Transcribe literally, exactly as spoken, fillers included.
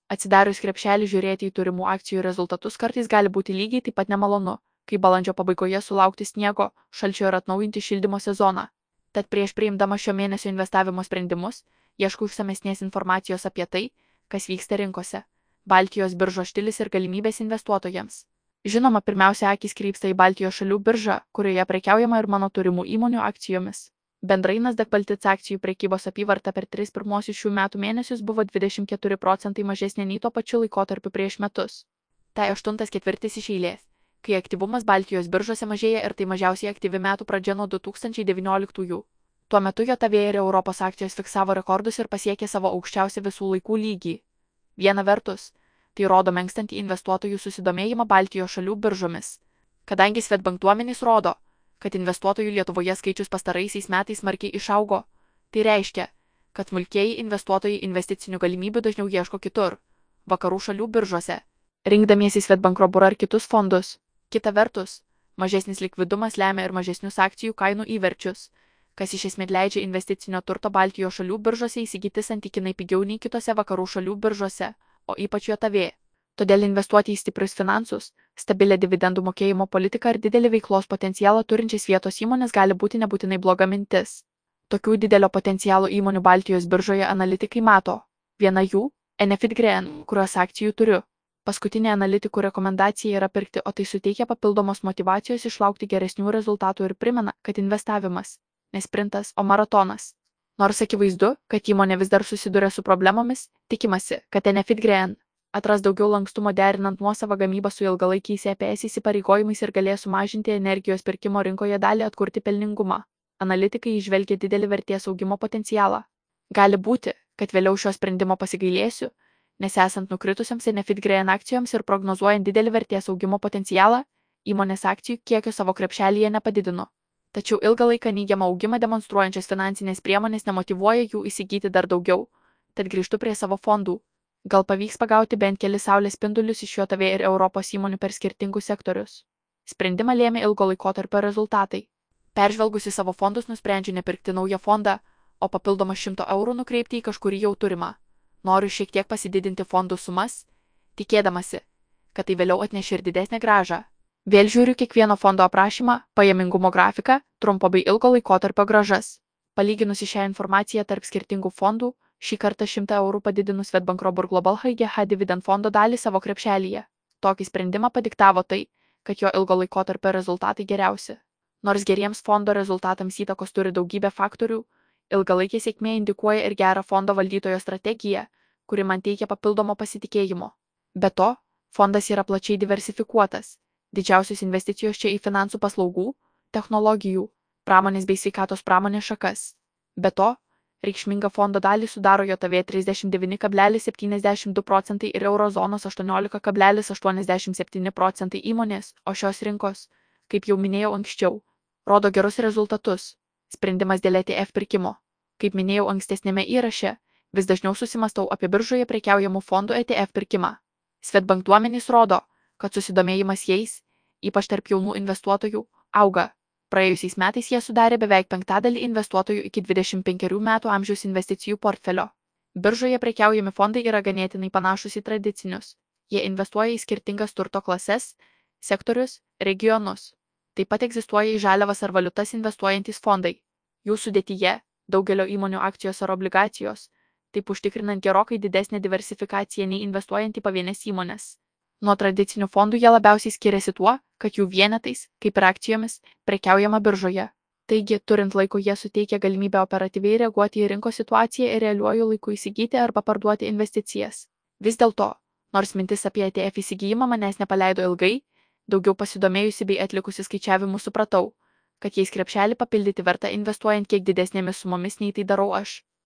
Atsidarius krepšelį žiūrėti į turimų akcijų rezultatus kartais gali būti lygiai taip pat nemalonu, kai balandžio pabaigoje sulaukti sniego, šalčio ir atnaujinti šildymo sezoną. Tad prieš priimdama šio mėnesio investavimo sprendimus, ieškau išsamesnės informacijos apie tai, kas vyksta rinkose, Baltijos biržos štilis ir galimybės investuotojams. Žinoma, pirmiausia, akys krypsta į Baltijos šalių biržą, kurioje prekiaujama ir mano turimų įmonių akcijomis. Bendrai Nasdaq Baltic akcijų prekybos apyvarta per tris pirmosius šių metų mėnesius buvo dvidešimt keturi procentai mažesnė nei tuo pačiu laikotarpiu prieš metus. Tai aštuntas ketvirtis iš eilės, kai aktyvumas Baltijos biržose mažėja ir tai mažiausiai aktyvi metų pradžia nuo du tūkstančiai devynioliktųjų. Tuo metu J A V ir Europos akcijos fiksavo rekordus ir pasiekė savo aukščiausią visų laikų lygį. Viena vertus, tai rodo menkstantį investuotojų susidomėjimą Baltijos šalių biržomis. Kadangi Swedbank duomenys rodo, kad investuotojų Lietuvoje skaičius pastaraisiais metais smarkiai išaugo, tai reiškia, kad smulkieji investuotojai investicinių galimybių dažniau ieško kitur, vakarų šalių biržose, rinkdamiesi Swedbank Robur ar kitus fondus. Kita vertus, mažesnis likvidumas lemia ir mažesnius akcijų kainų įverčius, kas iš esmės leidžia investicinio turto Baltijos šalių biržose įsigyti santykinai pigiau nei kitose vakarų šalių biržose, o ypač J A V. Todėl investuoti į stiprius finansus, stabilę dividendų mokėjimo politiką ir didelį veiklos potencialą turinčias vietos įmonės gali būti nebūtinai bloga mintis. Tokių didelio potencialo įmonių Baltijos biržoje analitikai mato. Viena jų – Enefit Green, kurios akcijų turiu. Paskutinė analitikų rekomendacija yra pirkti, o tai suteikia papildomos motyvacijos išlaukti geresnių rezultatų ir primena, kad investavimas – ne sprintas, o maratonas. Nors akivaizdu, kad įmonė vis dar susiduria su problemomis, tikimasi, kad Enefit Green atras daugiau lankstumo derinant nuosavą gamybą su ilgalaikiais E P S įsipareigojimais ir galės sumažinti energijos pirkimo rinkoje dalį atkurti pelningumą. Analitikai įžvelgia didelį vertės augimo potencialą. Gali būti, kad vėliau šio sprendimo pasigailėsiu, nes esant nukritusiams Enefit Green akcijoms ir prognozuojant didelį vertės augimo potencialą, įmonės akcijų kiekio savo krepšelyje nepadidino. Tačiau ilgą laiką neigiamą augimą demonstruojančios finansinės priemonės nemotyvuoja jų įsigyti dar daugiau, tad grįžtu prie savo fondų. Gal pavyks pagauti bent kelis saulės spindulius iš J A V ir Europos įmonių per skirtingus sektorius. Sprendimą lėmė ilgo laikotarpio rezultatai. Peržvelgusi savo fondus nusprendžiu nepirkti naują fondą, o papildomą šimto eurų nukreipti į kažkurį jau turimą. Noriu šiek tiek pasididinti fondų sumas, tikėdamasi, kad tai vėliau atneš ir didesnę grąžą. Vėl žiūriu kiekvieno fondo aprašymą, pajamingumo grafiką, trumpo bei ilgo laikotarpio grąžas. Palyginusi šią informaciją tarp skirtingų fondų, šį kartą šimtą eurų padidinus Swedbank Robur Global H G H dividend fondo dalį savo krepšelyje. Tokį sprendimą padiktavo tai, kad jo ilgo laikotarpio rezultatai geriausi. Nors geriems fondo rezultatams įtakos turi daugybė faktorių, ilgalaikė sėkmė indikuoja ir gerą fondo valdytojo strategiją, kuri man teikia papildomo pasitikėjimo. Be to, fondas yra plačiai diversifikuotas. Didžiausios investicijos čia į finansų paslaugų, technologijų, pramonės bei sveikatos pramonės šakas. Be to, reikšmingą fondo dalį sudaro J A V trisdešimt devyni kablelis septyniasdešimt du procentai ir Eurozonos aštuoniolika kablelis aštuoniasdešimt septyni procentai įmonės, o šios rinkos, kaip jau minėjau anksčiau, rodo gerus rezultatus. Sprendimas dėl E T F pirkimo. Kaip minėjau ankstesnėme įraše, vis dažniau susimastau apie biržoje prekiaujamų fondų E T F pirkimą. Swedbank duomenys rodo, kad susidomėjimas jais, ypač tarp jaunų investuotojų, auga. Praėjusiais metais jie sudarė beveik penktadalį investuotojų iki dvidešimt penkerių metų amžiaus investicijų portfelio. Biržoje prekiaujami fondai yra ganėtinai panašus į tradicinius. Jie investuoja į skirtingas turto klases, sektorius, regionus. Taip pat egzistuoja į žaliavas ar valiutas investuojantys fondai. Jų sudėtyje daugelio įmonių akcijos ar obligacijos, taip užtikrinant gerokai didesnę diversifikaciją nei investuojant į pavienes įmones. Nuo tradicinių fondų jie labiausiai skiriasi tuo, kad jų vienetais, kaip ir akcijomis, prekiaujama biržoje. Taigi, turint laiko, jie suteikia galimybę operatyviai reaguoti į rinkos situaciją ir realiuoju laiku įsigyti arba parduoti investicijas. Vis dėlto, nors mintis apie E T F įsigijimą manęs nepaleido ilgai, daugiau pasidomėjusi bei atlikusi skaičiavimus supratau, kad jais krepšelį papildyti verta investuojant kiek didesnėmis sumomis nei tai darau aš.